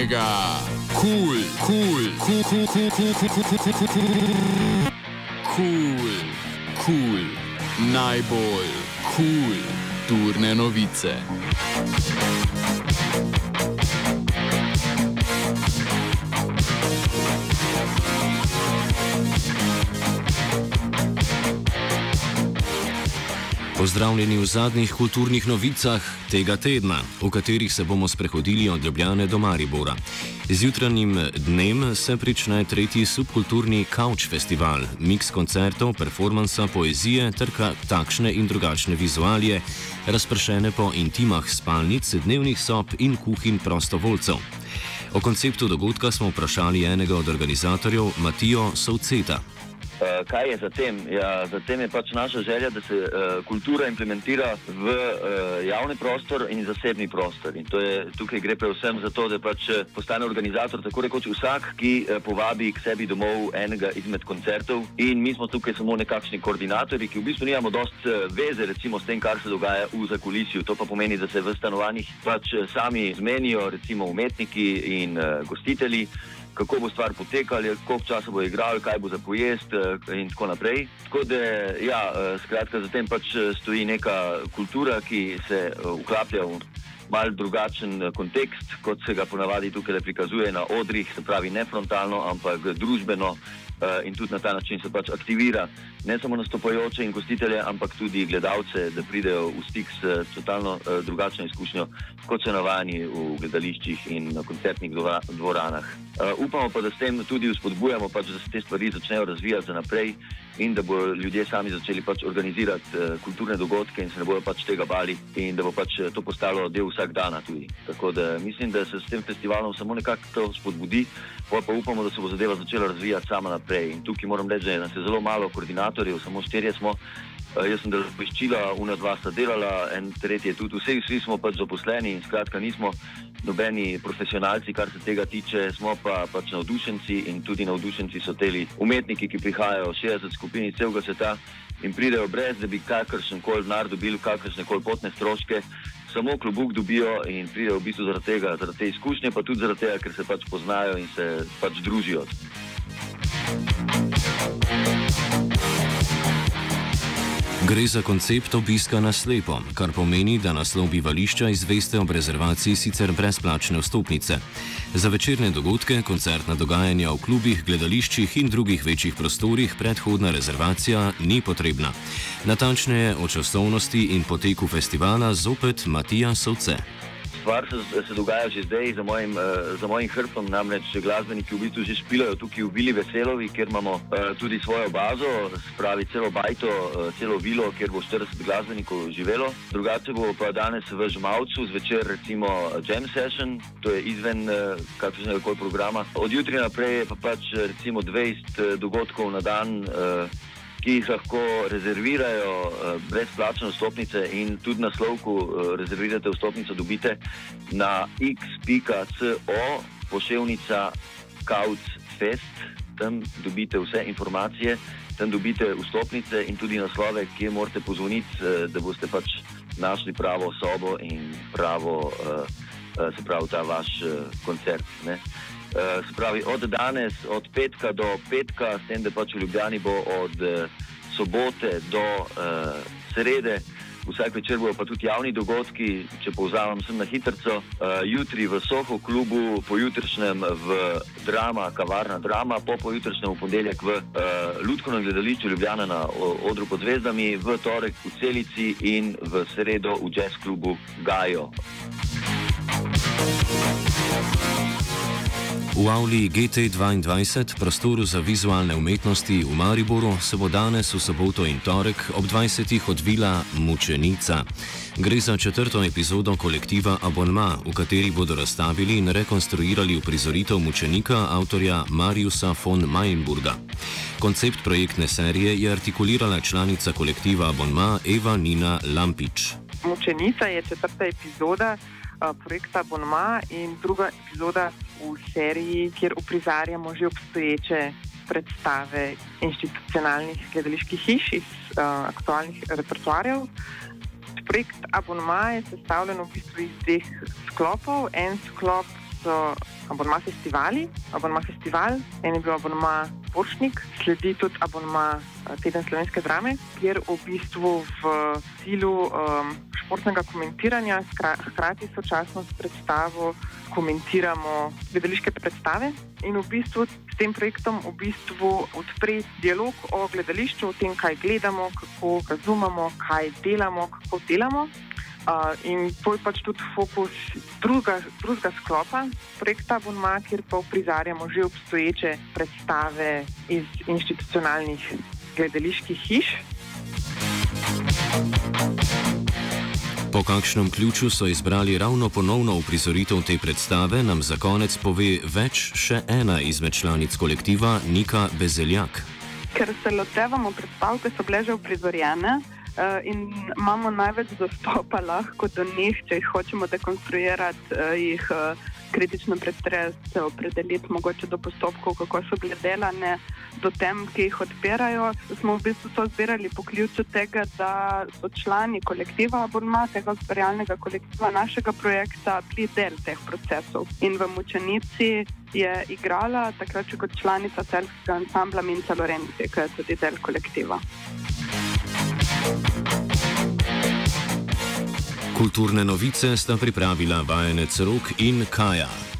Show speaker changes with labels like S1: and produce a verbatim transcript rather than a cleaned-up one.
S1: mega, kul, kul, kul, kul, kul, kul, kul, kul, kul, kul, kul, kul, najbolj kul, turne novice. Pozdravljeni v zadnjih kulturnih novicah tega tedna, v katerih se bomo sprehodili od Ljubljane do Maribora. Z jutranjim dnem se prične tretji subkulturni Couch Festival, miks koncertov, performansa, poezije ter takšne in drugačne vizualije, razpršene po intimah spalnic, dnevnih sob in kuhinj prostovoljcev. O konceptu dogodka smo vprašali enega od organizatorjev, Matijo Sovceta.
S2: Uh, kaj je za tem? Ja, za tem je pač naša želja, da se uh, kultura implementira v uh, javni prostor in zasebni prostor. In to je, tukaj gre predvsem za to, da pač postane organizator tako rekoč vsak, ki uh, povabi k sebi domov enega izmed koncertov. In mi smo tukaj samo nekakšni koordinatorji, ki v bistvu nimamo dost uh, veze recimo s tem, kar se dogaja v zakulisju. To pa pomeni, da se v stanovanjih pač uh, sami zmenijo recimo umetniki in uh, gostitelji, kako bo stvar potekala, koliko časa bo igral, kaj bo za pojest in tako naprej. Tako da, ja, skratka, za tem pač stoji neka kultura, ki se vklaplja v mal drugačen kontekst, kot se ga ponavadi tukaj prikazuje na odrih, se pravi ne frontalno, ampak družbeno in tudi na ta način se pač aktivira ne samo nastopajoče in gostitelje, ampak tudi gledalce, da pridejo v stik s totalno drugačno izkušnjo, kot so navajeni v gledališčih in na koncertnih dvoranah. Uh, upamo pa, da s tem tudi vzpodbujamo, pač, da se te stvari začnejo razvijati za naprej in da bo ljudje sami začeli pač organizirati uh, kulturne dogodke in se ne bojo pač tega bali in da bo pač to postalo del vsak dana tudi. Tako da mislim, da se s tem festivalom samo nekako to spodbudi, pa upamo, da se bo zadeva začela razvijati sama naprej. In tukaj moram reči, da nas je zelo malo koordinatorjev, samo štirje smo. Uh, jaz sem da poiščila, una dva sta delala, en tretji je tudi. Vsi, vsi smo pač zaposleni in skratka nismo nobeni profesionalci, kar se tega tiče, smo pa pač navdušenci in tudi navdušenci so teli umetniki, ki prihajajo šestdeset skupin iz celega sveta in pridejo brez, da bi kakršen koli denar dobili, kakršne koli potne stroške, samo klobuk dobijo in pridejo v bistvu zaradi tega, zaradi te izkušnje, pa tudi zaradi tega, ker se pač poznajo in se pač družijo.
S1: Gre za koncept obiska na slepo, kar pomeni, da naslov bivališča izveste ob rezervaciji sicer brezplačne vstopnice. Za večerne dogodke, koncertna dogajanja v klubih, gledališčih in drugih večjih prostorih predhodna rezervacija ni potrebna. Natančneje o časovnosti in poteku festivala zopet Matija Sovce.
S2: Stvar se, se dogaja že zdaj za mojim, uh, za mojim hrbtom, namreč glasbeniki v bistvu že špilajo tukaj v Vili Veselovi, kjer imamo uh, tudi svojo bazo, spravi celo bajto, uh, celo vilo, kjer bo štirideset glasbenikov živelo. Drugače bo pa danes v Žmavcu zvečer recimo jam session, to je izven uh, kakšnega koli programa. Od jutri naprej je pa pač recimo dvajset dogodkov na dan, uh, ki jih lahko rezervirajo uh, brezplačne vstopnice in tudi na slovku uh, rezervirate vstopnico, dobite na x pika co poševnica couchfest, tam dobite vse informacije, tam dobite vstopnice in tudi naslove, kje morate pozvoniti, uh, da boste pač našli pravo sobo in pravo, uh, uh, se pravi, ta vaš uh, koncert, ne. Uh, se pravi, od danes, od petka do petka, s tem, da pač v Ljubljani bo od uh, sobote do uh, srede, vsak večer bojo pa tudi javni dogodki, če povzamem sem na hitrco, uh, jutri v Soho klubu, pojutrišnjem v Drama, kavarna Drama, po pojutrišnjem v ponedeljek v uh, Lutkovnem gledališču Ljubljana na odru pod zvezdami, v torek v Celici in v sredo v jazz klubu Gajo.
S1: V avli G T dvaindvajset, prostoru za vizualne umetnosti v Mariboru, se bo danes v soboto in torek ob dvajsetih odvila Mučenica. Gre za četrto epizodo kolektiva Abonma, v kateri bodo razstavili in rekonstruirali uprizoritev mučenika avtorja Mariusa von Mayenburga. Koncept projektne serije je artikulirala članica kolektiva Abonma Eva Nina Lampič.
S3: Mučenica je četrta epizoda projekta Abonma in druga epizoda v seriji, kjer uprizarjamo že obstoječe predstave institucionalnih gledaliških hiš iz uh, aktualnih repertoarjev. Projekt Abonma je sestavljen v bistvu iz dveh sklopov. En sklop so abonma festivali, abonma festival, en je bil abonma Borštnik, sledi tudi abonma Teden slovenske drame, kjer v bistvu v cilju um, športnega komentiranja hkrati sočasno s predstavo komentiramo gledališke predstave in v bistvu s tem projektom v bistvu odpre dialog o gledališču, o tem, kaj gledamo, kako razumemo, kaj delamo, kako delamo. Uh, in to je pač tudi fokus druga, drugega sklopa projekta Abonma, kjer pa uprizarjamo že obstoječe predstave iz institucionalnih gledaliških hiš.
S1: Po kakšnem ključu so izbrali ravno ponovno uprizoritev te predstave, nam za konec pove več še ena izmed članic kolektiva, Nika Bezeljak.
S4: Ker se lotevamo predstav, ki so bile že uprizorjene, Uh, in imamo največ dostopa lahko do njih, če jih hočemo dekonstruirati, uh, jih uh, kritično pretresti, se opredeliti mogoče do postopkov, kako so bile delane, do tem, ki jih odpirajo. Smo v bistvu to zbirali po ključu tega, da so člani kolektiva Abonma, tega zbiralnega kolektiva našega projekta, bili del teh procesov. In v Mučenici je igrala takrat še kot članica celjskega ansambla Minca Lorenzi, ki je tudi del kolektiva.
S1: Kulturne novice sta pripravila vajenec Rok in Kaja.